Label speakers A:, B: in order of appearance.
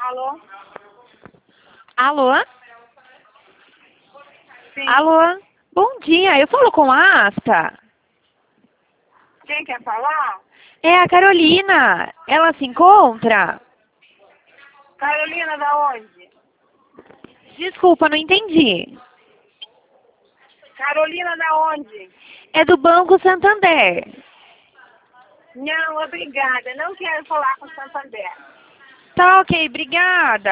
A: Alô?
B: Alô?
A: Sim.
B: Alô? Bom dia, eu falo com a Asta.
A: Quem quer falar?
B: É a Carolina. Ela se encontra?
A: Carolina, da onde?
B: Desculpa, não entendi.
A: Carolina, da onde?
B: É do Banco Santander.
A: Não, obrigada. Não quero falar com o Santander.
B: Tá ok, obrigada.